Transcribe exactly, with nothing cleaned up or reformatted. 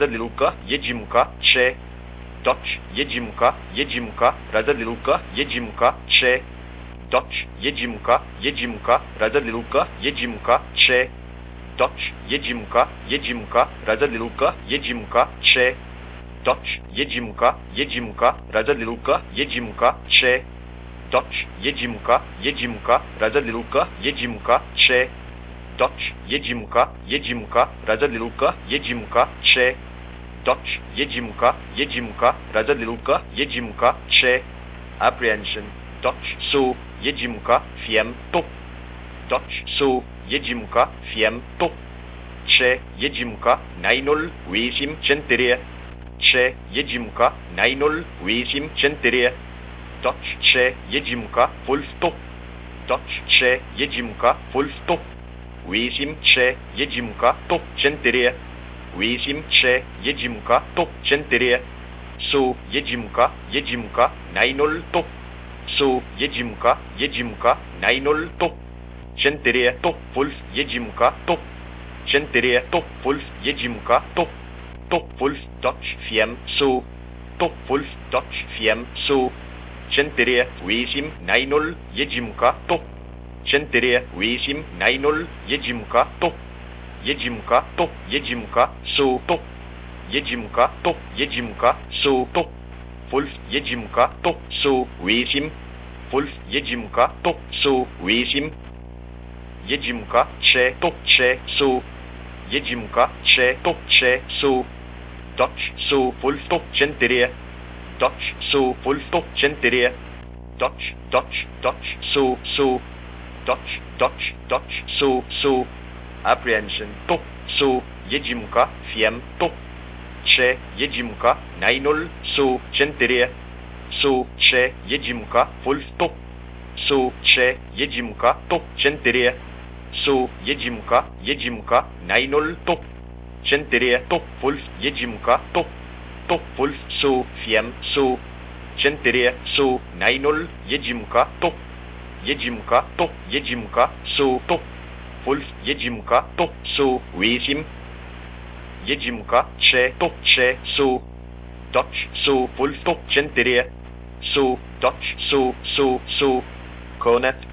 Razalilka, Jedzimka, Che, Docz, Jedzimka, Jedzimka, Razalilka, Jedzimka, Che, Docz, Jedzimka, Jedzimka, Razalilka, Jedzimka, Che, Docz, Jedzimka, Jedzimka, Razalilka, Jedzimka, Che, Docz, Jedzimka, Jedzimka, Razalilka, Jedzimka, Che, Docz, Jedzimka, Jedzimka, Razalilka, Jedzimka, Che, Docz, Jedzimka, Jedzimka, Razalilka, Jedzimka, Che, Docz, Jedzimka, Jedzimka, Razalilka, Jedzimka, Che, Apprehension, Docz, So, Jedzimka, Fiem, Top, Docz, So, Jedzimka, Fiem, Top, Che, Jedzimka, Nainol, Wisim, Centeria, Che, Jedzimka, Nainol, Wisim, Centeria, Docz, Che, Jedzimka, Full Stop, Docz, Che, Jedzimka, Full Stop, Wisim, Che, Jedzimka, Top, Centeria, Wisim, Che, Jedzimka, Top, Centeria, So, Jedzimka, Jedzimka, Nainol, Top, So, Jedzimka, Jedzimka, Nainol, Top, Centeria, Top, Full, Jedzimka, Top, Centeria, Top, Full, Jedzimka, Top, Top, Full, Docz, Fiem, So, Top, Full, Docz, Fiem, So, Centeria, Wisim, Nainol, Jedzimka, Top, Centeria, Wisim, Nainol, Jedzimka, Top, Jedzimka, Top, Jedzimka, So, Top, Jedzimka, Top, Jedzimka, So, Top, Full, Jedzimka, Top, So, Wisim, Full, Jedzimka, Top, So, Wisim, Jedzimka, Che, Top, Che, So, Jedzimka, Che, Top, Che, So, Docz, So, Full, Stop, Centeria, Docz, So, Full, Stop, Centeria, Docz, Docz, Docz, So, So, Docz, Docz, Docz, So, So, Apprehension, Top, So, Jedzimka, Fiem, Top, Che, Jedzimka, Nainol, So, Centeria, So, Che, Jedzimka, Full Stop, So, Che, Jedzimka, Top, Centeria, So, Jedzimka, Jedzimka, Nainol, Top, Centeria, Top, Full, Jedzimka, Top, Top, Full, So, Fiem, So, Centeria, So, Nainol, Jedzimka, Top, Jedzimka, Top, Jedzimka, So, Top, Full, Jedzimka, Top, So, Wisim, Jedzimka, Che, Top, Che, So, Docz, So, Full, Stop, Centeria, So, Docz, So, So, So, Connect,